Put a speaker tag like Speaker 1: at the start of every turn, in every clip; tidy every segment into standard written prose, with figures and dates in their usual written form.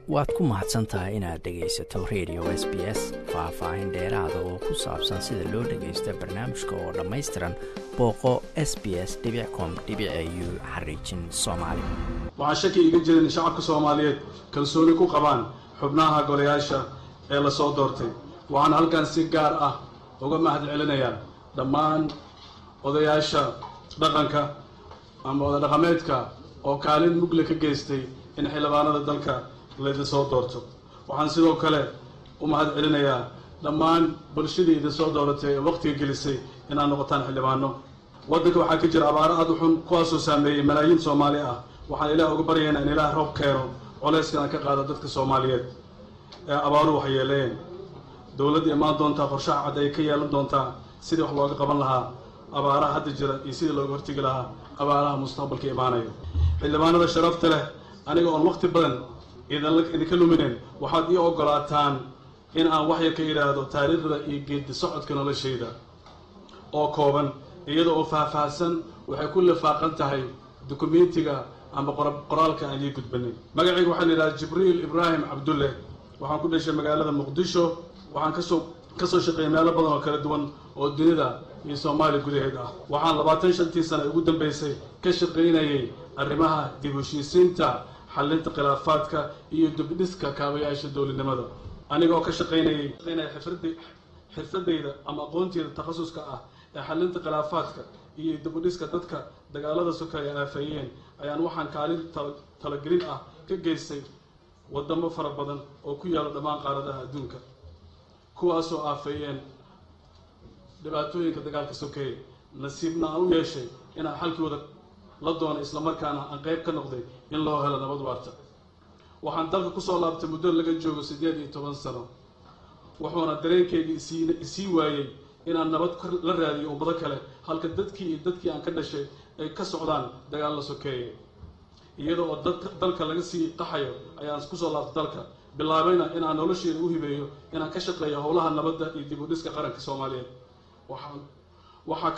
Speaker 1: waad ku mahadsan tahay inaad dhegaysato radio SBS faah-faahin dheeraada oo ku saabsan sida loo dhagaysto barnaamijka oo dhammaystiran booqo sbs.com.au/soomaali.
Speaker 2: waxaan shaki iga jirin in shacabka Soomaaliyeed kalsooni ku qabaan xubnaha golayaasha ee la soo doortay. waxaan halkan si gaar ah uga mahad celinayaa dhammaan odayaasha dhaqanka ama oday dhaqameedka oo kaalin mugle ka geystay in xildhibaanada dalka la soo doorto. waxaan sidoo kale u mahad celinayaa dhammaan bulshadii soo dooratay ee waqtiga gelisay inaan noqotaan xildhibaano. waddanka waxaa ka jira abaaro aad u xun kuwaasoo saameeyay malaayiin Soomaali ah. waxaan Ilaah uga baryaynaa in Ilaah roob keeno culayskana ka qaado dadka Soomaaliyeed ee abaaruhu wax yeeleen. dowladda imaan doontaa qorshaha cad ay ka yeelan doontaa sidii wax looga qaban lahaa abaaraha hadda jira iyo sidii looga hortagi lahaa abaaraha mustaqbalka imaanaya. xildhibaanada sharafta leh, aniga oon waqti badan idinka lumineen, waxaad ii ogolaataan in aan wax yar ka yidhaahdo taariikhda iyo geedi socodka noloshayda oo kooban iyada oo faahfaahsan. waxay ku lifaaqan tahay dukumentiga ama qoraalka aan ii gudbanay. magacayga waxaa la yidhahdaa Jibriil Ibraahim Cabdulle. waxaan ku dhashay magaalada Muqdisho. waxaan kasoo shaqeeyay meelo badan oo kala duwan oo dunida iyo Soomaaliya gudaheed ah. waxaan 25 sano ugu dambeysay ka shaqeynayay arrimaha dib u heshiisiinta, xallinta khilaafaadka iyo dib-u-dhiska kaabayaasha dowladnimada. anigoo ka shaqeynaya xirfadayda ama aqoontayda takhasuska ah ee xallinta khilaafaadka iyo dib-u-dhiska dadka dagaalada sokeeye aafeeyeen ayaan waxaan kaalin talagelin ah ka geystay wadamo fara badan oo ku yaala dhammaan qaaradaha adduunka, kuwaasoo aafeeyeen dhibaatooyinka dagaalka sokeeye. nasiibna aan u yeeshay inaan xalkooda la doono islamarkaana aan qayb ka noqday in loo helo nabad waarta. waxaan dalka kusoo laabtay muddo laga joogo 18 sano, wuxuuna dareenkayga isii waayey inaan nabad la raadiyo ummado kale halka dadkii aan ka dhashay ay ka socdaan dagaal la sokeeye. iyada oo dalka laga sii qaxayo ayaan kusoo laabtay dalka, bilaabayna inaan nolosheeda u hibeeyo inaan ka shaqeeyo howlaha nabadda iyo dib u dhiska qaranka Soomaaliyeed. waxaan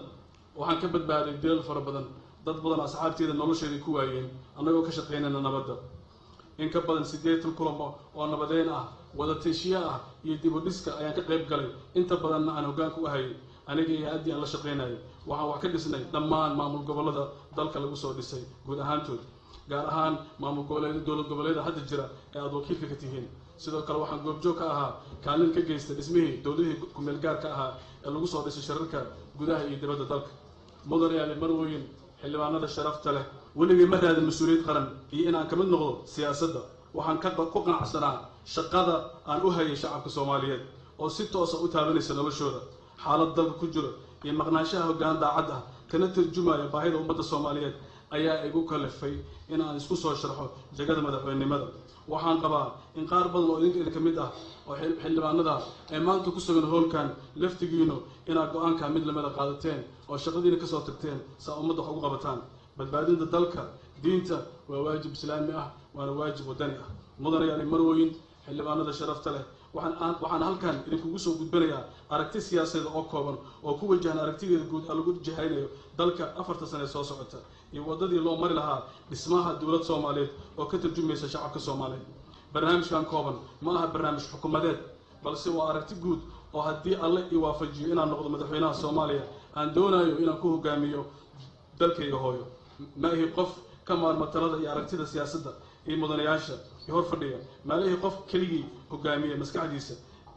Speaker 2: ka badbaaday dilal fara badan, dad badan asxaabteeda nolosheeda ku waayeen annagoo ka shaqeynayna nabadda. in ka badan 8 kulamo oo nabadeyn ah, wada tashiye ah iyo dib u dhiska ayaan ka qayb galay. inta badanna aan hoggaanka u hayay aniga iyo haddii aan la shaqeynayay. waxaan wax ka dhisnay dhammaan maamul gobollada dalka lagu soo dhisay guud ahaantood, gaar ahaan dowlad goboleeda hadda jira ee aad wakiilka ka tihiin. sidoo kale waxaan goobjoog ka ahaa kaalin ka geystay dhismihii dowladihii ku-meel gaarka ahaa ee lagu soo dhisay shirarka gudaha iyo dibadda dalka. mudanayaal marwooyin, xildhibaanada sharafta leh, weligay ma raadin mas-uuliyad qaran iyo inaan ka mid noqdo siyaasadda. waxaan ku qanacsanaa shaqada aan u hayay shacabka Soomaaliyeed oo si toosa u taabanaysa noloshooda, xaalad dalka ku jiro iyo maqnaanshaha hoggaan daacad ah kana tarjumaya baahida ummadda Soomaaliyeed ayaa igu kalifay in aan isku soo sharxo jagada madaxweynenimada. waxaan qabaa in qaar badan oo idinka ka mid ah oo xildhibaanada ee maanta ku sugan howlkan laftigiinu inaad go-aanka mid lamida qaadateen oo shaqadiina ka soo tagteen saa ummadda wax ugu qabataan. badbaadinta dalka, diinta waa waajib islaami ah, waana waajib wadani ah. mudanayaal marwooyin, xildhibaanada sharafta leh, waxaan halkan idinkugu soo gudbinayaa aragti siyaasadeed oo kooban oo ku wajahan aragtideeda guud lagu jahaynayo dalka 4 sano ee soo socota iyo wadadii loo mari lahaa dhismaha dowlad Soomaaliyeed oo ka tarjumaysa shacabka Soomaaliyeed. barnaamijkan kooban ma aha barnaamij xukuumadeed, balse waa aragti guud oo haddii alle i waafajiyo inaan noqdo madaxweynaha Soomaaliya aan doonayo inaan ku hogaamiyo dalkayga hooyo. ma ahi qof ka maarma talada iyo aragtida siyaasadda iyo mudanayaasha iyo hor fadhiya. maalihi qof keligii hogaamiya maskaxdiisa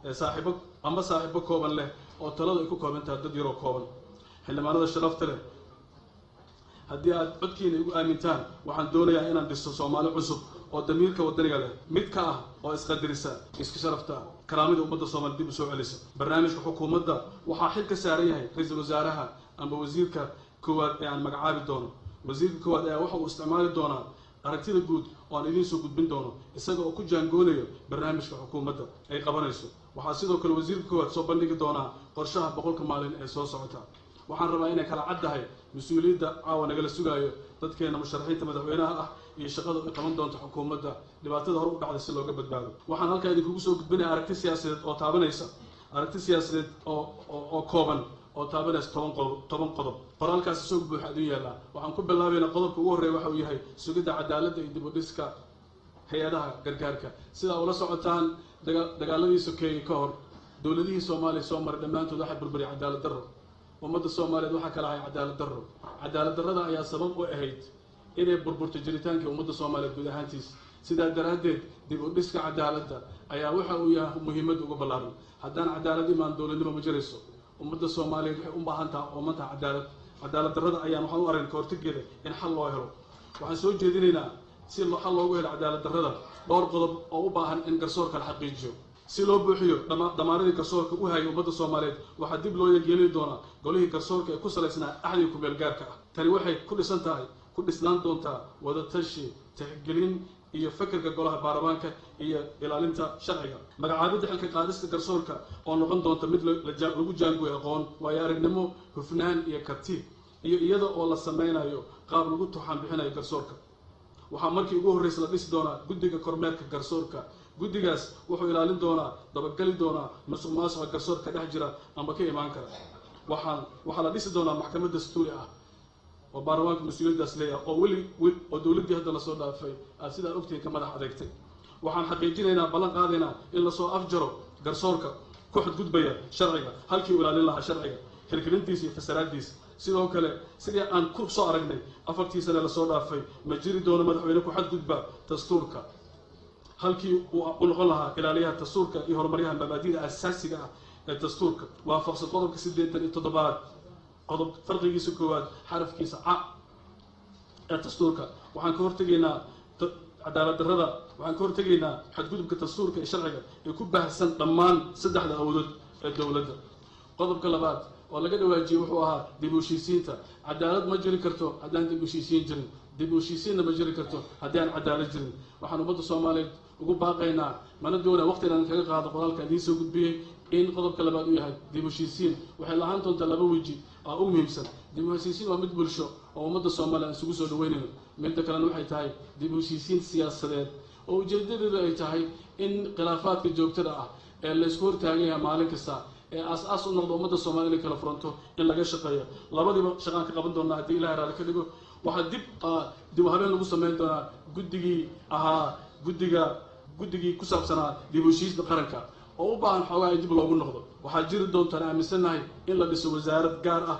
Speaker 2: saaxiibo kooban leh oo talada ay ku koobantahay dad yaroo kooban. xildhibaanada sharafta leh, haddii aad codkiina igu aamintaan, waxaan doonayaa inaan dhiso Soomaali cusub oo damiirka wadaniga leh, mid ka ah oo isqadarisa, iska sharafta, karaamada ummadda Soomaaliyeed dib u soo celisa. barnaamijka xukuumadda waxaa xil ka saaran yahay ra'iisul wasaaraha ama wasiirka koowaad ee aan magacaabi doono. wasiirka koowaad ayaa waxa uu isticmaali doonaa aragtida guud oo aan idiin soo gudbin doono isaga oo ku jaangoonayo barnaamijka xukuumadda ay qabanayso. waxaa sidoo kale wasiirka koowaad soo bandhigi doonaa qorshaha 100 maalin ee soo socota. waxaan rabaa inay kala caddahay mas-uuliyadda caawa nagala sugaayo dadkeena musharaxiinta madaxweynaha ah iyo shaqada ay qaban doonto xukuumadda dhibaatada hore u dhacday si looga badbaado. waxaan halkaa idinkugu soo gudbinaya aragti siyaasadeed oo kooban oo taabanaysa 10 qodob. qoraalkaasi soo buuxa u yaala. waxaan ku bilaabaynaa qodobka ugu horeeya waxa uu yahay sugidda cadaaladda iyo dib u dhiska hay-adaha gargaarka. sidaa ula socotaan dagaaladii sokeeyey ka hor dowladihii soomaaliya soo maray dhammaantood waxay burburiyay cadaalad darro. ummadda soomaaliyeed waxaa kala ahay cadaalad darro. cadaalad darrada ayaa sabab u ahayd inay burburto jiritaankii ummadda soomaaliyeed guud ahaantiis. sidaa daraaddeed dib u dhiska cadaaladda ayaa waxa uu yahay muhiimad uga ballaaran. haddaan cadaalad imaan dowladnimo ma jirayso. ummadda soomaaliyeed waxay u baahan taha oomantaha cadaalad darrada ayaan waxaan u aragnay ka hortageeda in xal loo helo. waxaan soo jeedinaynaa si xal loogu helo cadaalad darrada dhowr qodob oo u baahan in garsoorka la xaqiijiyo. si loo buuxiyo dhamaaradii garsoorka u hayay ummadda soomaaliyeed waxaa dib loo yeeli doonaa golihii garsoorka ee ku salaysnaa axdiga kumeel gaarka ah. tani waxay ku dhisnaan doontaa wadatashi, tixgelin iyo fakerka golaha baarlamaanka iyo ilaalinta sharciga. magacaabidda xilka qaadista garsoorka oo noqon doonta mid lagu jaangooyo aqoon, waayo aragnimo, hufnaan iyo karti, iyo iyada oo la sameynayo qaab lagu tuxaan bixinayo garsoorka. waxaa markii ugu horreysa la dhisi doonaa guddiga kormeerka garsoorka. guddigaas wuxuu ilaalin doonaa, dabagali doonaa musuq maasuqa garsoorka dhex jira ama ka imaan kara. waxaa la dhisi doonaa maxkamad dastuuri ah oo baarlamaanka mas-uuliyaddaas leeyahay oo dowladdii hadda lasoo dhaafay aad sidaa ogtihiin ka madax adeegtay. waxaan xaqiijinaynaa, ballan qaadaynaa in lasoo afjaro garsoorka ku xadgudbaya sharciga halkii u ilaalin lahaa sharciga, hirgelintiisa iyo fasaraaddiisa. sidoo kale sidii aan ku soo aragnay 4 sane lasoo dhaafay ma jiri doono madaxweyne ku xadgudba dastuurka halkii uu noqon lahaa ilaaliyaha dastuurka iyo horumaryaha mabaadi'da asaasiga ah ee dastuurka waafaqsan qodobka 87 qodob farqigiisa koowaad xarafkiisa ca ee dastuurka. waxaan ka hortegaynaa cadaalad darrada, waxaan ka hortegaynaa xadgudubka dastuurka iyo sharciga ee ku baahsan dhammaan 3 awoodood ee dowladda. qodobka labaad oo laga dhawaajiyey wuxuu ahaa dib u heshiisiinta. cadaalad ma jiri karto haddaan dib u heshiisiin jirin. dib u heshiisiinna ma jiri karto haddii aan cadaalad jirin. waxaan ummadda soomaaliyeed ugu baaqaynaa, mana doonaa waqtigan kaga qaado qoraalka idiin soo gudbiyey, in qodobka labaad uu yahay dib u heshiisiin. waxay lahaan doontaa 2 weji oo u muhiimsan. dib u heshiisiin waa mid bulsho oo ummadda soomaaliya aan isugu soo dhaweynayno. midda kalena waxay tahay dib u heshiisiin siyaasadeed oo ujeedadeedu ay tahay in khilaafaadka joogtada ah ee laysku hortaagan yahay maalin kasta ee aas-aas u noqdo ummadda soomaaliya inay kala furanto in laga shaqeeyo. labadiiba shaqaan ka qaban doonaa haddii ilahay raali ka dhigo. waxaa dib u habeen lagu sameyn doonaa guddigii ku saabsanaa dib u heshiisda qaranka oo u baahan xoogaa in dib loogu noqdo. waxaa jiri doontaan aaminsannahay in la dhiso wasaarad gaar ah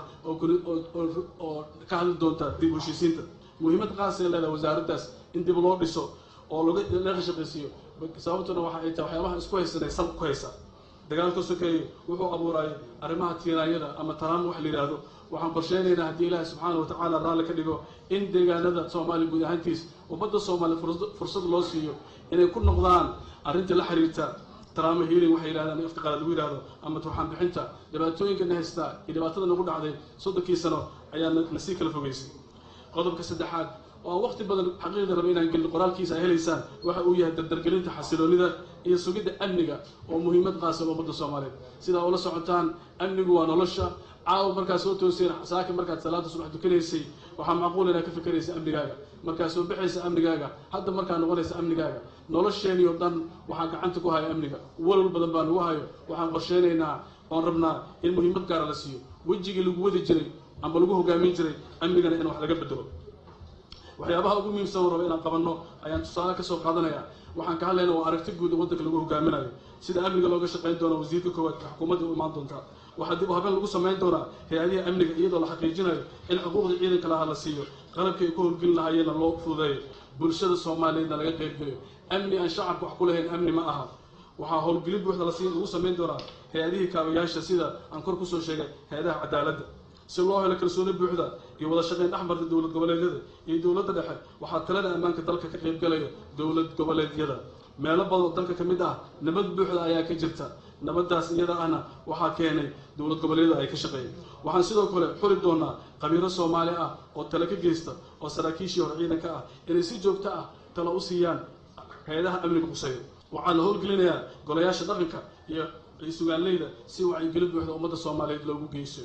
Speaker 2: oo ka hadli doonta dib u heshiisiinta. muhiimad qaasay leedahay wasaaraddaas in dib loo dhiso oo laga shaqaysiiyo. sababtuna waxa ay tahay waxyaabaha isku haysanay sal ku haysa. dagaalka sokeeye wuxuu abuuray arrimaha tiiraanyada ama taraamo wax la yidhaahdo. waxaan qorsheynaynaa haddii ilaahay subxaana wa tacaala raalli ka dhigo in deegaanada soomaaliya guud ahaantiis ummadda soomaaliya fursad loo siiyo inay ku noqdaan arrinta la xiriirta taraamo healing waxay yidhahdaan afka qalaad lagu yidhaahdo ama turxaan bixinta. dhibaatooyinka na haystaa iyo dhibaatada nagu dhacday 30 sano ayaa nasii kala fogeysay. qodobka 3aad oo waqti badan xaqiiqda raba inaan gelin qoraalkiisa ay helaysaan waxa uu yahay dardargelinta xasiloonida iyo sugidda amniga oo muhiimad qaasab ummadda soomaaliyeed. sidaa ula socotaan, amnigu waa nolosha. caawa markaad soo tooseen saaka markaad salaada subax dukanaysay waxaa macquul inaad ka fikeraysa amnigaaga. markaad soo baxaysa amnigaaga, hadda markaad noqonaysa amnigaaga. nolosheenii oo dhan waxaan gacanta ku haya amniga. walwal badan baa nagu hayo. waxaan qorsheynaynaa oon rabnaa in muhiimad gaara la siiyo. wejigii lagu wadi jiray ama lagu hogaamin jiray amnigana in wax laga bedelo. waxyaabaha ugu muhiimsan oo raba inaan qabanno ayaan tusaale ka soo qaadanayaa. waxaan ka hadlaynaa waa aragti guud oo waddanka lagu hogaaminayo, sida amniga looga shaqayn doono wasiirka koowaad ka xukuumadda u imaan doontaa. waxaa dib u habeen lagu samayn doonaa hay-adihi amniga iyadoo la xaqiijinayo in xuquuqda ciidanka laha la siiyo, qalabkii ay ku howlgelin lahaayeenna loo fududeeyo, bulshada soomaaliyeedna laga qaybgeliyo. amni aan shacabka wax ku lahayn amni ma aha. waxaa howlgelin buuxda lagu samayn doonaa hay-adihii kaabayaasha sida aan kor kusoo sheegay hay-adaha cadaaladda si loo helo kalsooni buuxda iyo wada shaqayn dhexmarta dowlad goboleedyada iyo dowladda dhexe. waxaa talada ammaanka dalka ka qaybgalaya dowlad goboleedyada. meelo badan oo dalka ka mid ah nabad buuxda ayaa ka jirta. nabadaas iyada ahna waxaa keenay dowlad goboleedyada ay ka shaqeeyeen. waxaan sidoo kale xuri doonaa qabiiro Soomaali ah oo talo ka geysta oo saraakiishii hore ciidanka ah inay si joogto ah talo u siiyaan hay'adaha amniga quseeya. waxaan howlgelinayaa golayaasha dhaqanka iyo suugaanleyda si wacyigelin buuxda ummadda Soomaaliyeed loogu geysto.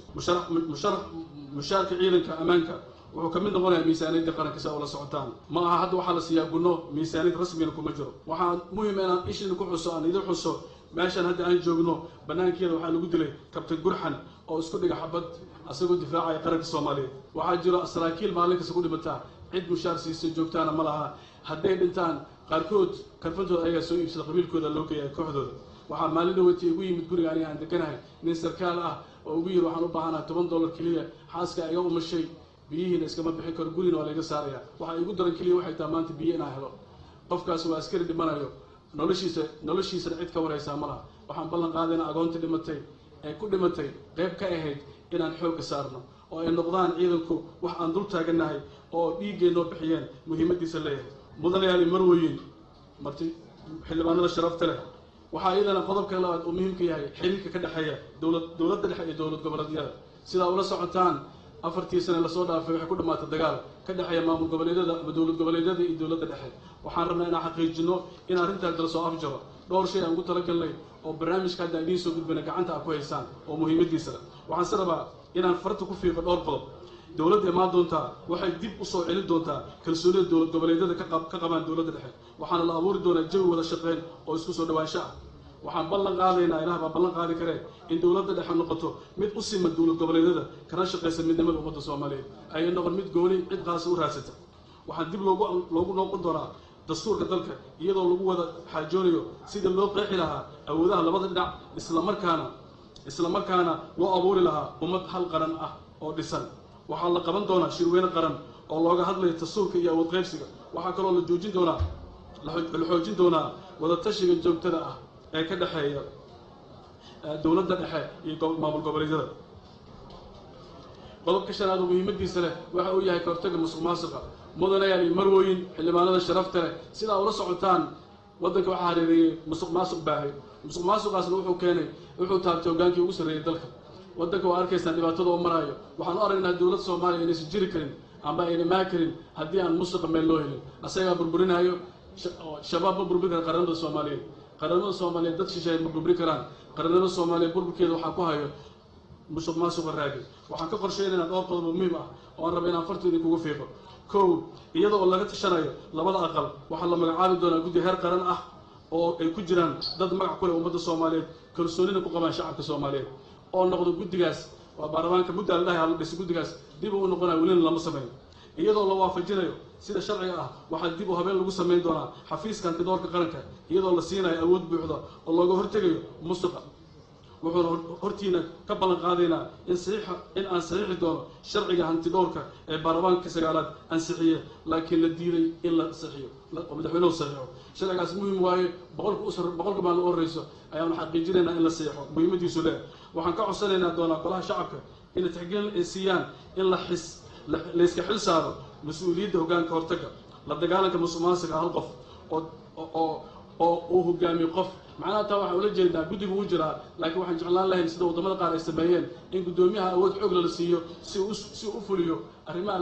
Speaker 2: mushaarka ciidanka ammaanka wuxuu ka mid noqonayaa miisaaniyadda qaranka si ay la socotaan. ma aha hadda waxaa la siiyaa gunno miisaaniyad rasmiyana kuma jiro. waxaan muhiim inaan ishiina ku xuso aan idin xuso meeshan hadda aan joogno banaankeeda waxaa lagu dilay kabtan Gurxan oo isku dhiga xabad asagoo difaacaya qaranka Soomaaliyeed. waxaa jiro saraakiil maalin kasta ku dhimataa cid mushaar siisa joogtaana ma laha. hadday dhintaan qaarkood karfantooda ayagaa soo iibsada qabiilkooda loo geeyaa kooxdooda waxaa maalin dhaweyti igu yimid guriga aniga aan deganahay nin sarkaal ah oo ugu yiri waxaan u baahanahay $10 keliya xaaska iga umashay biyihiina iskama bixin karo gurina waa layga saaraya waxa igu daran keliya waxay tahay maanta biyo inaan helo qofkaas waa askari dhimanayo noloshiisa cid ka waraysaa ma laha waxaan ballan qaadaynaa agoonta dhimatay ee ku dhimatay qayb ka ahayd inaan xoogga saarno oo ay noqdaan ciidanku wax aan dul taaganahay oo dhiiggeenoo bixiyeen muhiimadiisa leeyahay mudanayaal marweyn marti xildhibaanada sharafta leh waxaa iyadana qodobka labaad uu muhiimka yahay xiriirka ka dhexeeya dowladda dhexe iyo dowlad goboleedyada sidaa ula socotaan 4 sano lasoo dhaafay waxay ku dhamaatay dagaal ka dhexeeya maamul goboleedyada ama dowlad goboleedyada iyo dowladda dhexe waxaan rabnaa inaan xaqiijino in arrintaas dala soo afjaro dhowr shay aan ugu talagalnay oo barnaamijka hadda idiin soo gudbina gacanta aad ku haysaan oo muhiimadiisa waxaan si rabaa inaan farta ku fiiqo dhowr qodob dowladda imaan doontaa waxay dib u soo celin doontaa kalsoonida dowlad goboleedyada ka qabaan dowladda dhexe waxaana la abuuri doonaa jawi wada shaqeyn oo isku soo dhawaansho ah waxaan ballan qaadaynaa ilaah baa ballan qaadi karee in dowladda dhexe noqoto mid u siman dowlad goboleedyada kana shaqaysa midnimada ummadda soomaaliyeed ayay noqon mid gooni cid qaasa u raadsata waxaan dib loogu noqon doonaa dastuurka dalka iyadoo lagu wada xaajoonayo sida loo qeexi lahaa awoodaha labada dhinac islamarkaana loo abuuri lahaa ummad hal qaran ah oo dhisan waxaa la qaban doonaa shirweyne qaran oo looga hadlayo dastuurka iyo awood qaybsiga waxaa kaloo la xoojin doonaa wada tashiga joogtada ah ee ka dhexeeya dowladda dhexe iyo maamul goboleedyada qodobka shanaad oo muhiimadiisa leh waxa uu yahay ka hortagga musuqmaasuqa mudanayaal iyo marwooyin xildhibaanada sharafta leh sidaa ula socotaan waddanka waxaa hareereeyey musuqmaasuq baahay musuqmaasuqaasna wuxuu taabtay hogaankii ugu sarreeyay dalka waddanka waa arkaysaan dhibaatada oo maraayo waxaan u aragnaa dowladda soomaaliya inaysan jiri karin ama ayna maa karin haddii aan musuqa meel loo helin asagaa burburinayo shabaab ma burburi kara qaranada soomaaliyeed qaranada soomaaliyeed dad shisheeye ma burburi karaan qaranada soomaaliyeed burburkeeda waxaa ku hayo musuqmaasuqa raagi waxaan ka qorsheynaynaa dhowr qodob oo muhiim ah oo aan raba inaan fartooda kugu fiiqo kow iyada oo laga tashanayo labada aqal waxaa la magacaabi doonaa guddi heer qaran ah oo ay ku jiraan dad magac ku leh ummadda soomaaliyeed kalsoonina ku qabaan shacabka soomaaliyeed oo noqdo guddigaas waa baarlamaanka mudda la dhahay la dhisi guddigaas dib uu noqonayo welina lama sameyn iyadoo la waafajinayo sida sharciga ah waxaa dib u habeen lagu samayn doonaa xafiiska hantidoorka qaranka iyadoo la siinayo awood buuxda oo looga hortegayo musuqa wuxuuna hortiina ka ballan qaadaynaa in aan saxiixi doono sharciga hantidhowrka ee baarlamaanka 9aad ansixiye laakiin la diiday in la saxiixo oo madaxweynuhu saxiixo sharcigaas muhiim waaye boqolka maalin u horeyso ayaanu xaqiijinaynaa in la saxiixo muhiimadiisu leh waxaan ka codsanaynaa doonaa golaha shacabka inay tixgelin ay siiyaan in la iska xil saaro mas-uuliyadda hoggaanka hortagga la dagaalanka musuqmaasuqa hal qof oo uu hogaamiyo qof macnaha taa waxaa ula jeedaa guddigu u jiraa laakiin waxaan jeclaan lahayn sida waddamada qaar ay sameeyeen in guddoomiyaha awood xoog la siiyo si uu u fuliyo arrimaha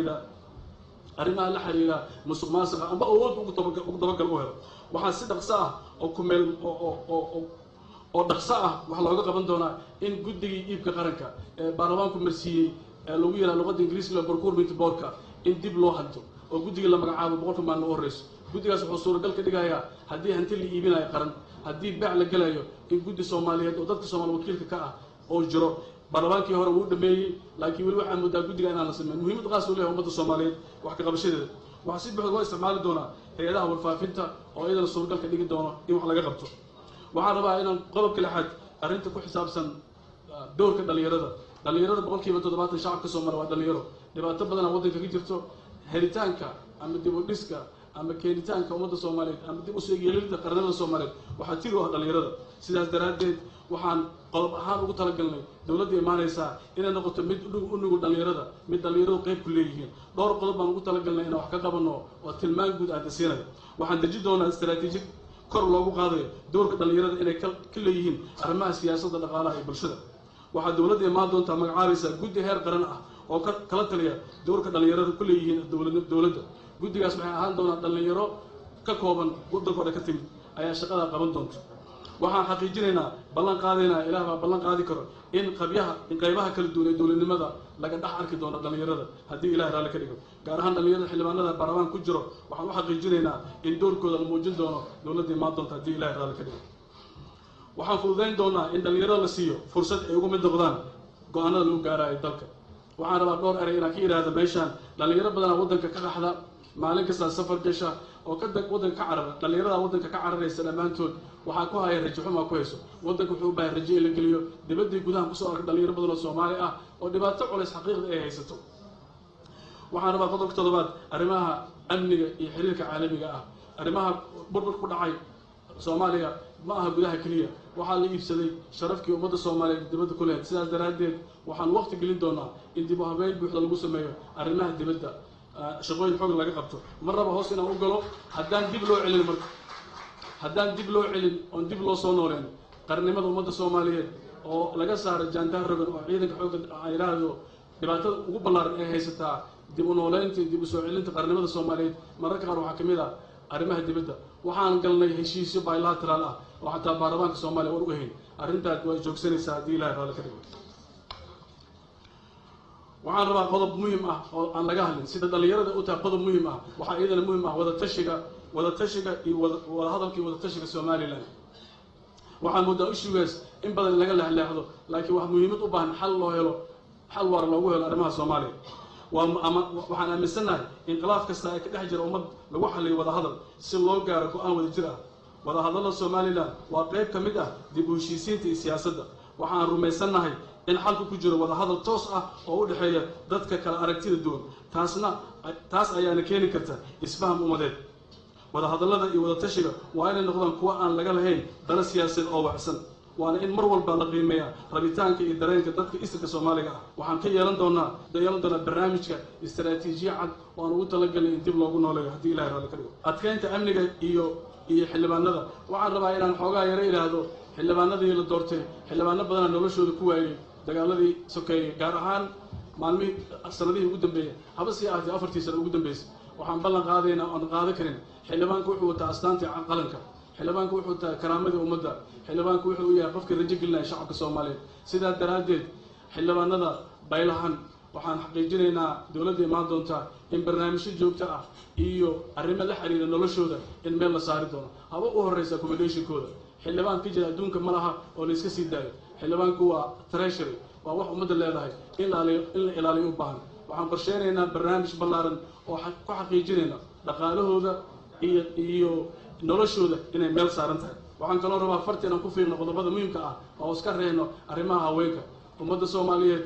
Speaker 2: la xiriira musuqmaasuqa amba awood ugu dabagal u helo waxaa si dhaqso ah oo kumeel oo dhaqso ah waxaa looga qaban doonaa in guddigii iibka qaranka ee baarlamaanku marsiiyey ee lagu yidhaha luqadda ingiriiska procurement boardka in dib loo hanto oo guddigii la magacaabo boqolka maalin u horeyso guddigaas wuxuu suuragal ka dhigayaa haddii hanti la iibinayo qaran haddii baac la gelayo in guddi soomaaliyeed oo dadka soomaaliya wakiilka ka ah oo jiro baarlamaankii hore wuu dhameeyey laakiin weli waxaa moodaa guddiga inaan la sameyn muhiimad qaas uu leeyahay ummadda soomaaliyeed wax ka qabashadeeda waxaa si buuxda loo isticmaali doonaa hay-adaha warfaafinta oo iyadana suuragal ka dhigi doono in wax laga qabto waxaan rabaa inaan qodobka lixaad arrinta ku xisaabsan doorka dhalinyarada boqolkiiba 70 shacabka Soomaaliya waa dhalinyaro dhibaato badan waddanka ka jirto helitaanka ama dib u dhiska ama keenitaanka ummadda Soomaaliyeed ama dib u soo yeelida qaranada Soomaaliyeed waxaa tiro ah dhalinyarada sidaas daraadeed waxaan qodob ahaan ugu talagalnay dowladda imaanaysa inay noqoto mid u nugu dhalinyarada mid dhalinyaradu qayb ku leeyihiin dhowr qodob baan ugu talagalnay inaan wax ka qabano oo tilmaan guud ah siinay waxaan deji doonaa istaraatiiji kor loogu qaadayo doorka dhalinyarada inay ka leeyihiin arrimaha siyaasadda dhaqaalaha iyo bulshada waxaa dowladda imaan doontaa magacaabaysa guddi heer qaran ah oo kala taliya doorka dhalinyarada ku leeyihiin dowladda guddigaas waxay ahaan doonaa dhalinyaro ka kooban waddankooda ka timid ayaa shaqada qaban doonta waxaan xaqiijinaynaa ballan qaadaynaa ilaah baa ballan qaadi karo in qaybaha kala duwan ee dowladnimada laga dhex arki doono dhalinyarada haddii ilaah raalli ka dhigo gaar ahaan dhalinyarada xildhibaanada baarlamaan ku jiro waxaan u xaqiijinaynaa in doorkooda la muujin doono dowladda imaan doonta haddii ilaah raalli ka dhigo waxaan fududayn doonaa in dhalinyarada la siiyo fursad ay ugu mid noqdaan go-aanada lagu gaarayo dalka waxaan rabaa dhowr erey inaan ka idhaahda meeshaan dhalinyaro badanaa waddanka ka qaxda maalin kasta safar gasha oo ka dag waddanka ka carara dhalinyarada waddanka ka cararaysa dhammaantood waxaa ku haya rajo xumaa ku hayso waddanka wuxuu u baahay rajo in la geliyo dibaddii gudaha kusoo arkay dhalinyaro badan oo Soomaali ah oo dhibaato culays xaqiiqda ay haysato waxaan rabaa qodobka toddobaad arrimaha amniga iyo xiriirka caalamiga ah arrimaha burbur ku dhacay Soomaaliya ma aha gudaha kaliya waxaa la iibsaday sharafkii ummadda Soomaaliyeed dibadda ku leeyahay sidaas daraadeed waxaan waqti gelin doonaa in dib u habeyn buuxda lagu sameeyo arrimaha dibadda shaqooyin xoog laga qabto mar raba hoos inaan u galo haddaan dib loo celin oon dib loo soo nooleen qarnimada ummadda Soomaaliyeed oo laga saaray jaantaan rogan oo ciidanka xoogga ay yiraahdo dhibaatada ugu ballaaran ee haysataa dib u nooleynta dib u soo celinta qarnimada Soomaaliyeed mararka qaar waxaa kamid ah arrimaha dibadda waxaan galnay heshiisyo bilateral ah oo xataa baarlamaanka Soomaaliya war uga hayn arrintaas way joogsanaysaa haddii Ilaahay raali ka dhigo waxaan rabaa qodob muhiim ah oo aan laga hadlin sida dhalinyarada u tahay qodob muhiim ah waxaa iyadana muhiim ah wada tashiga iyo wada hadalkii wada tashiga Somaliland waxaan moodaa issues in badan laga leexleexdo laakiin wax muhiimad u baahan xal loo helo xal war loogu helo arrimaha Soomaaliya waxaan aaminsanahay in khilaaf kasta ay ka dhex jira ummad lagu xalliyo wada hadal si loo gaaro go'aan wada jir ah wada hadalada Somaliland waa qayb ka mid ah dib u heshiisiinta iyo siyaasadda waxaan rumaysanahay in xalku ku jiro wada hadal toos ah oo u dhaxeeya dadka kala aragtida duwan taas ayaana keeni karta isfaham ummadeed wada hadalada iyo wada tashiga waa inay noqdaan kuwa aan laga lahayn dana siyaasadeed oo waxsan waana in mar walba la qiimeeyaa rabitaanka iyo dareenka dadka isirka Soomaaliga ah waxaan ka yeelan doonaa barnaamijka istaraatiijiya cad oo aan ugu talagalnay in dib loogu nooleeyo haddii Ilaahay raali ka dhigo adkeynta amniga iyo xildhibaanada waxaan rabaa inaan xoogaa yara ilaahdo xildhibaanadii la doortay xildhibaano badan noloshooda ku waayay dagaaladii sokeeyay gaar ahaan maalmihii sanadihii ugu dambeeyay haba sii ahaatee 4 sano ugu dambeysay waxaan ballan qaadaynaa oon qaada karin xildhibaanku wuxuu wataa astaantii qalanka xildhibaanku wuxuu wataa karaamadii ummadda xildhibaanku wuxuu u yahay qofkii rajo gelinaya shacabka Soomaaliyeed sidaa daraadeed xildhibaanada baylahan waxaan xaqiijinaynaa dawladda imaan doonta in barnaamijyo joogto ah iyo arrimo la xiriira noloshooda in meel la saari doono haba u horeysa accommodationkooda xildhibaan ka jira adduunka ma laha oo la iska sii daayo xildhibaanku waa treasury waa wax ummadda leedahay in la ilaaliyo u baahan waxaan qorsheynaynaa barnaamij ballaaran oo ku xaqiijinayna dhaqaalahooda iyo noloshooda inay meel saaran tahay waxaan kaloo rabaa farti inaan ku fiirno qodobada muhiimka ah oo iska reeyno arrimaha haweenka ummadda Soomaaliyeed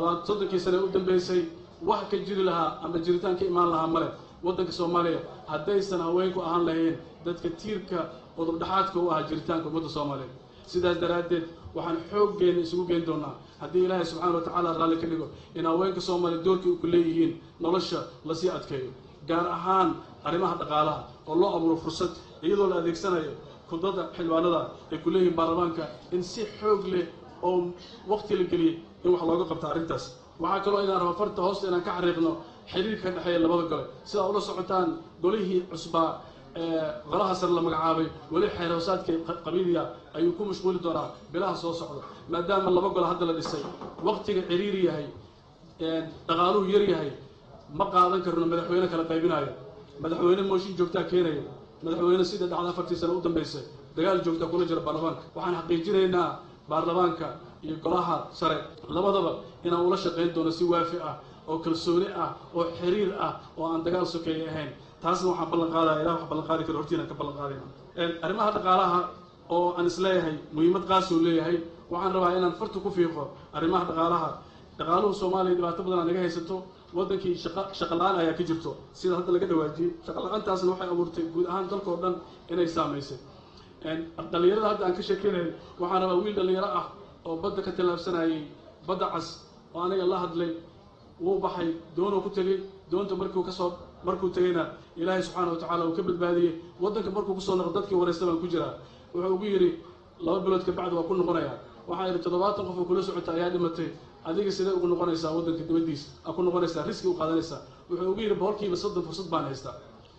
Speaker 2: 30 sano u dambeysay wax ka jiri lahaa ama jiritaan ka imaan lahaa male waddanka Soomaaliya haddaysan haweenku ahaan lahayn dadka tiirka qodob dhaxaadka u ah jiritaanka ummadda Soomaaliyeed sidaas daraadeed waxaan xooggeena isugu geyn doonaa haddii Ilaahay subxaanahu wa tacaala raali ka dhigo in haweenka Soomaaliyeed doorkii ku leeyihiin nolosha la sii adkeeyo gaar ahaan arrimaha dhaqaalaha oo loo abuuro fursad iyadoo la adeegsanayo kudada xilwaanada ay ku leeyihiin baarlamaanka in si xoog leh oo waqti la geliyay in wax looga qabto arrintaas waxaa kaloo inaan rabo farta hoosta inaan ka xariiqno xiriirka ka dhexeeya labada gole sida ula socotaan golihii cusbaa golaha sare la magacaabay weli xeer hoosaadka qabiiliga ayuu ku mashquuli doonaa bilaha soo socda maadaama laba gole hadda la dhisay waqtiga ciriiri yahay dhaqaaluhu yar yahay ma qaadan karno madaxweyne kala qaybinayo madaxweyne mooshin joogtaa keenaya madaxweyne sida dhacda 4 sano u dambeysay dagaal joogta kula jira baarlamaanka waxaan xaqiijinaynaa baarlamaanka iyo golaha sare labadaba inaan ula shaqeyn doono si waafi ah oo kalsooni ah oo xiriir ah oo aan dagaal sokeeye ahayn taasna waxaan ballan qaadayaa ilaa wax ballan qaadi karo hortiina ka ballan qaadayna arrimaha dhaqaalaha oo aan isleeyahay muhiimad qaas uu leeyahay waxaan rabaa inaan farta ku fiiqo arrimaha dhaqaaluhu Soomaaliya dhibaato badan naga haysato waddankii shaqo la'aan ayaa ka jirto sida hadda laga dhawaajiyay shaqo la'aantaasna waxay abuurtay guud ahaan dalka oo dhan inay saameysay dhalinyarada hadda aan ka sheekeynay waxaan rabaa wiil dhalinyaro ah oo badda ka tallaabsanayay badda cas oo aniga la hadlay wuu baxay doonoo ku tegay doonta markuu tegayna Ilaahay subxaanahu wa tacaala uu ka badbaadiyay waddanka markuu ku soo noqdo dadkii wareysta baan ku jiraa wuxuu ugu yiri 2 bilood ka bacdi waa ku noqonayaa waxaa yiri 70 qof oo kula socota ayaa dhimatay adiga sidee ugu noqonaysaa waddanka dibadiisa ku noqonaysaa riski u qaadanaysaa wuxuu ugu yiri 30% fursad baan haystaa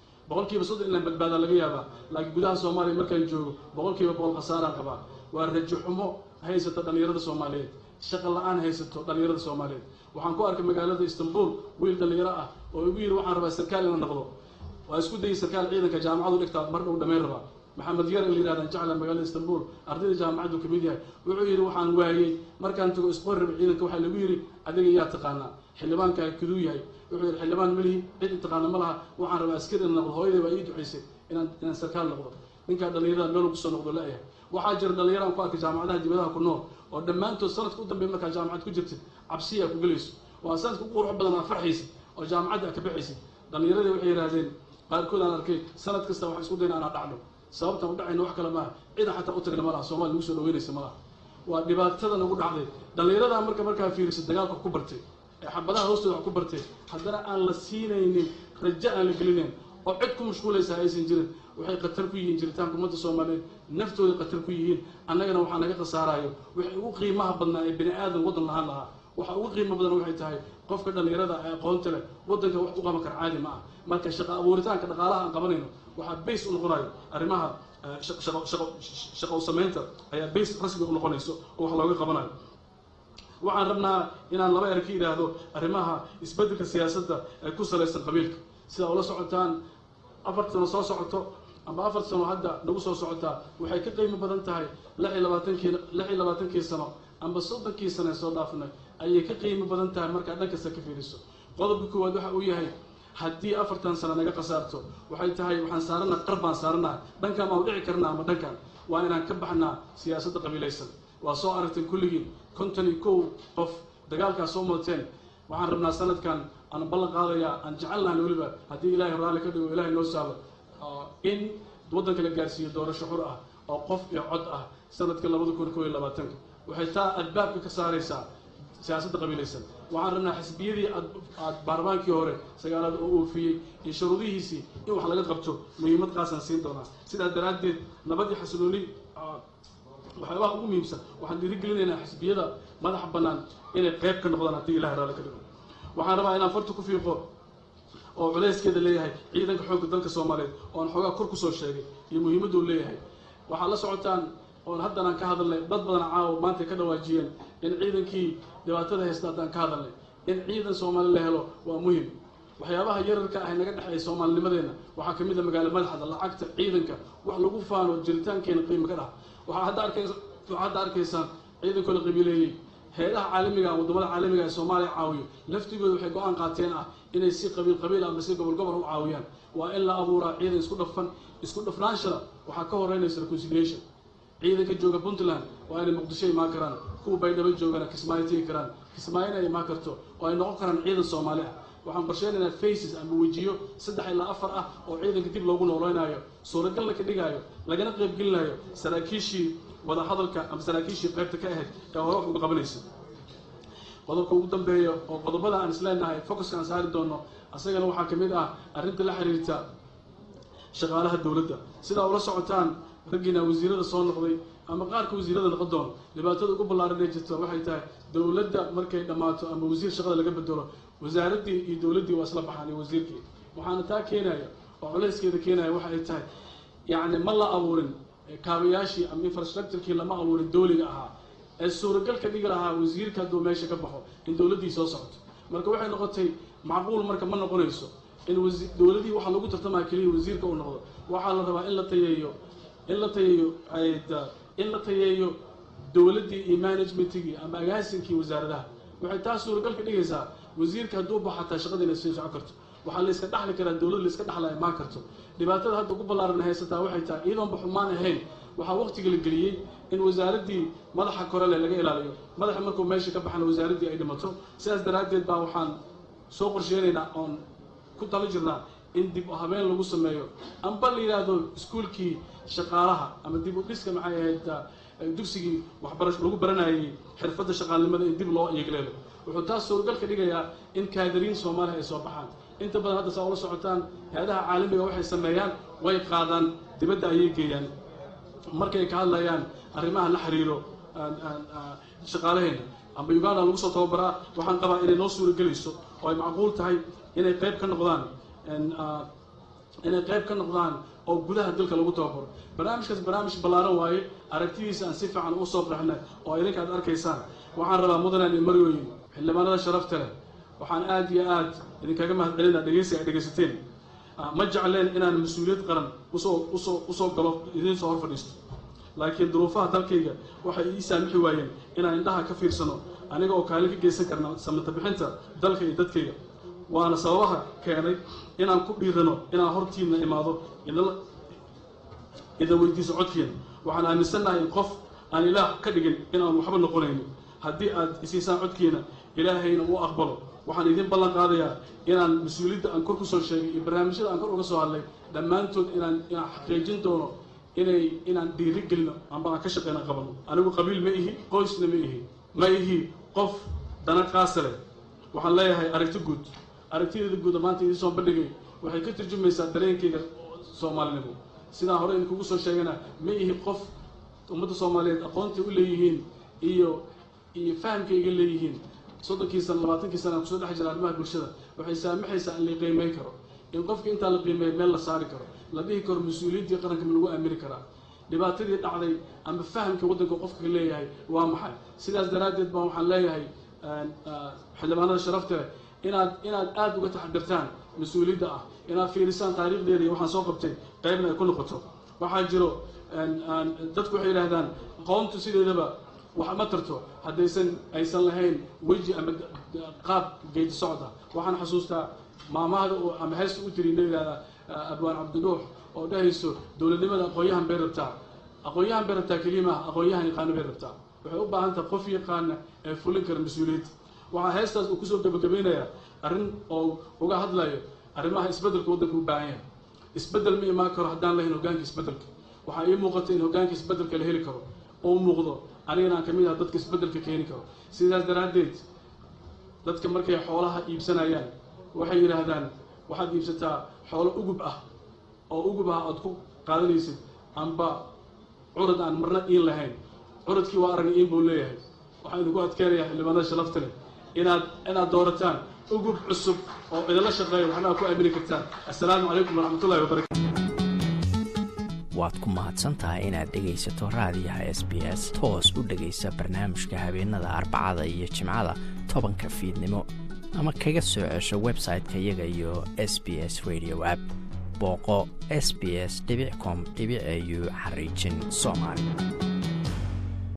Speaker 2: 30% in la badbaado laga yaabaa laakiin gudaha Soomaaliya markaan joogo 100% khasaaraan qabaa waa rajo xumo haysato dhalinyarada Soomaaliyeed shaqo la'aan haysato dhalinyarada Soomaaliyeed waxaan ku arkay magaalada Istanbul wiil dhalinyaro ah oo ugu yiri waxaan rabaa sarkaal inaan noqdo waa isku dayay sarkaal ciidanka jaamacadu dhigta mar dhow dhameyn rabaa maxamed yar in la yidhahdan jecla magaalada istanbul ardayda jaamacaddu ka mid yahay wuxuu yidhi waxaan waayey markaan tago isqorrib ciidanka waxaa lagu yidhi adiga yaa taqaanaa xildhibaankaa kiduu yahay wuxuu yidhi xildhibaan malihi cid taqaana ma laha waxaan rabaa askari in noqdo hooyaday baa ii ducaysay inaan sarkaal noqdo ninkaa dhallinyarada meel kusoo noqdo la-yahay waxaa jira dhallinyaraan ku arkay jaamacadaha dibadaha ku nool oo dhammaantood sanadka u dambeeya markaa jaamacad ku jirtid cabsiyaa ku gelayso waa sanadka u qurux badan aa farxaysid oo jaamacadda aa ka baxaysid dhallinyaradii waxay yidhahdeen qaarkood aan arkay sanad kasta waxaan isku dayna anaa dhacdo sababtaan u dhacayna wax kale maaha cida xataa u tagna ma laha soomaliya nagu soo dhaweynaysa ma laha waa dhibaatada nagu dhacday dhallinyaradaa markaa fiiriso dagaalka ku bartay ee xabadaha hoostooda wax ku bartay haddana aan la siinaynin rajo aan la gelinayn oo cid ku mashquulaysa aysan jirin waxay khatar ku yihiin jiritaanka ummadda soomaaliyeed naftooda khatar ku yihiin annagana waxaa naga khasaarayo waxay ugu qiimaha badnaa ee bini aadan waddan lahaan lahaa waxa ugu qiimo badan waxay tahay qofka dhallinyarada ee aqoonta leh waddanka wax u qaban kara caadi ma ah marka shaqo abuuritaanka dhaqaalaha aan qabanayno waxaa bays u noqonayo arrimaha shaqo samaynta ayaa bays rasmi u noqonayso oo wax looga qabanayo waxaan rabnaa inaan laba erer ka yidhaahdo arrimaha isbeddelka siyaasadda ee ku salaysan qabiilka sidaa ula socotaan 4 sano soo socoto ama 4 sano hadda nagu soo socotaa waxay ka qiimo badan tahay 26 sano amba 30 sano soo dhaafnay ayay ka qiimo badan tahay markaa dhan kasta ka fiiriso qodobka koowaad waxa uu yahay haddii 4 sano naga qasaarto waxay tahay waxaan saaranaa qarbaan saaranaa dhankan ma u dhici karnaa ama dhankan waa inaan ka baxnaa siyaasadda qabiilaysan waa soo aragteen kulligiin 51 qof dagaalkaas soo mudateen waxaan rabnaa sanadkan aan ballan qaadayaa aan jecelnahan weliba haddii ilaahay raalli ka dhigo ilaahay noo saalo in waddanka la gaarsiiyo doorasho xur ah oo qof iyo cod ah sanadka 2021 waxay taa albaabka ka saaraysaa siyaasadda qabiilaysan waxaan rabnaa xisbiyadii aad baarlamaankii hore sagaalaad oo oofiyey iyo shuruudihiisii in wax laga qabto muhiimad qaasaan siin doonaa sidaa daraaddeed nabad iyo xasilooni waxyaabaha ugu muhiimsan waxaan dhiirigelinaynaa xisbiyada madaxa bannaan inay qayb ka noqdaan haddii ilahay raalli ka dhigo waxaan rabaa inaan farta ku fiiqo oo culayskeeda leeyahay ciidanka xoogga dalka soomaaliyeed oo aan xoogaa kor kusoo sheegay iyo muhiimadda uu leeyahay waxaad la socotaan oon haddan aan ka hadalnay dad badan caawa maanta ka dhawaajiyeen in ciidankii dhibaatada haysta haddaan ka hadalnay in ciidan soomaali la helo waa muhim waxyaabaha yararka ah naga dhexeeya soomaalinimadeenna waxaa ka mid a magaalo madaxda lacagta ciidanka wax lagu faano jiritaankeena qiimo ka dhah waxaa hadda arkaysaan ciidankoo la qabiileeyey hay-adaha caalamiga waddamada caalamiga ee soomaaliya caawiyo laftigooda waxay go-aan qaateen ah inay si qabiil ama si gobol u caawiyaan waa in la abuuraa ciidan isku dhafnaanshada waxaa ka horeynaysa reconciliation ciidanka jooga puntland waa inay muqdisho imaan karaan kuwa baydhabo joogana kismaayo tegi karaan kismaayo inay imaan karto oo ay noqon karaan ciidan soomaali ah waxaan qorsheynaynaa faces ama wejiyo 3 ilaa 4 ah oo ciidanka dib loogu nooleynayo suuragalna ka dhigaayo lagana qaybgelinayo saraakiishii wadahadalka ama saraakiishii qaybta ka ahayd ee hore wax uga qabanaysa qodobka ugu dambeeya oo qodobada aan isleenahay focuska aan saari doono asagana waxaa ka mid ah arrinta la xiriirta shaqaalaha dowladda sidaa ula socotaan raggiina wasiirada soo noqday ama qaarka wasiirada noqon doon dhibaatada ugu ballaaran ee jirta waxay tahay dowladda markay dhammaato ama wasiir shaqada laga bedelo wasaaraddii iyo dowladdii waa isla baxaan iyo wasiirkii waxaana taa keenaya oo culayskeeda keenaya waxa ay tahay yacni ma la abuurin kaabayaashii ama infrastructurekii lama abuurin dowliga ahaa ee suuragal ka dhigi lahaa wasiirka hadduu meesha ka baxo in dowladdii soo socoto marka waxay noqotay macquul marka ma noqonayso in dowladdii waxaa lagu tartamaya keliya wasiirka uu noqdo waxaa la rabaa in la tayeeyo dowladdii iyo managementigii ama agaasinkii wasaaradaha waxay taas suuragal ka dhigaysaa wasiirka hadduu baxataa shaqada inay sii socon karto waxaa la iska dhaxli karaa dowladda la iska dhaxlaya imaan karto dhibaatada hadda ugu ballaaran haysataa waxay tahay iyadoon baxumaan ahayn waxaa waqtiga la geliyey in wasaaraddii madaxa korele laga ilaaliyo madaxa markuu meesha ka baxana wasaaraddii ay dhimato sidaas daraaddeed baa waxaan soo qorsheynaynaa oon ku talo jirnaa in dib u habeen lagu sameeyo amba la yidhaahdo iskuulkii shaqaalaha ama dib u dhiska maxay ahayd dugsigii waxbarasho lagu baranayay xirfadda shaqaalnimada in dib loo eegleelo wuxuu taas suuragal ka dhigayaa in kaadiriin soomaaliya ay soo baxaan inta badan hadda saa ula socotaan hay-adaha caalamiga waxay sameeyaan way qaadaan dibadda ayay geeyaan markay ka hadlayaan arrimaha la xiriiro shaqaalaheena amba uganda lagu soo tababaraa waxaan qabaa inay noo suuragelayso oo ay macquul tahay inay qayb ka noqdaan oo gudaha dalka lagu tababaro barnaamijkaas barnaamij ballaaran waaye aragtidiisa aan si fiican u soo qeexnay oo idinka aad arkaysaan waxaan rabaa mudanaan iyo marwooyin xildhibaanada sharafta leh waxaan aad iyo aad idinkaga mahadcelinaa dhegeysi ay dhegaysateen ma jecleen inaan mas'uuliyad qaran usoo galo idiin soo hor fadhiisto laakiin duruufaha dalkayga waxay ii saamixi waayeen inaan indhaha ka fiirsano aniga oo kaalin ka geysan karna samata bixinta dalka iyo dadkayga waana sababaha keenay inaan ku dhiirano inaan hortiina imaado ida weydiiso codkiina waxaan aaminsanahay in qof aan ilaah ka dhigin inaan waxba noqonayno haddii aad isiisaan codkiina ilaahayna uu aqbalo waxaan idin ballan qaadayaa inaan mas-uuliyadda aan kor ku soo sheegay iyo barnaamijyada aan kor uga soo hadlay dhammaantood inaan xaqiijin doono inaan dhiiri gelino amba aan ka shaqeyna qabano anigu qabiil ma ihi qoysna ma ihi qof dana qaasa leh waxaan leeyahay aragti guud aragtideeda guud maanta idin soo bandhigay waxay ka turjumaysaa dareenkayga soomaalinimo sidaan hore idinkugu soo sheegana ma ihi qof ummadda soomaaliyeed aqoontii u leeyihiin iyo fahamkayga leeyihiin 30 sano 20 sano aan kusoo dhex jira arrimaha bulshada waxay saamaxaysaa in la qiimeyn karo in qofka intaa la qiimeeyo meel la saari karo la dhihi karo mas-uuliyaddii qaranka ma lagu aamini karaa dhibaatadii dhacday ama fahamka waddanka qofka leeyahay waa maxay sidaas daraaddeed baan waxaan leeyahay xildhibaanada sharafta leh inaad aad uga taxadirtaan mas-uuliyadda ah inaad fiirisaan taariikhdeeda iyo waxaan soo qabtay qaybna ay ku noqoto waxaa jiro dadku waxay yidhaahdaan aqoontu sideedaba wax ma tarto aysan lahayn weji ama qaab geedi socda waxaan xasuustaa maamahda ama heesta u tiri nabigaada abwaan cabdinuux oo dhahayso dowladnimada aqoon-yahan bay rabtaa kelima aqoon-yahan yaqaano bay rabtaa waxay u baahan tahay qof yaqaana ee fulin kara mas-uuliyadda waxaa heestaas uu kusoo gabagabeynayaa arrin oo uga hadlayo arrimaha isbeddelka waddanka u baahan yahay isbeddel ma imaan karo haddaan lahayn hoggaanka isbeddelka waxaa ii muuqata in hoggaanka isbeddelka la heli karo oo muuqdo anigana aan ka mid ah dadka isbeddelka keeni karo sidaas daraaddeed dadka markay xoolaha iibsanayaan waxay yidhaahdaan waxaad iibsataa xoolo ugub ah aad ku qaadanaysid amba curad aan marna iin lahayn curadkii waa aragna iin buu leeyahay waxaan idinku adkeenayaa xildhibaanada sharafta leh inaad doorataan ugub cusub oo idinla shaqeeya waxna aad ku aamini kartaan assalaamu calaykum waraxmatullahi wabarakatu
Speaker 1: waad ku mahadsantahay inaad dhegaysato raadiyaha SBS toos u dhegaysa barnaamijka habeenada Arbacada iyo Jimcada 10 fiidnimo ama kaga soo cesho website-ka iyaga iyo SBS Radio app booqo sbs.com.au xariijin Soomaali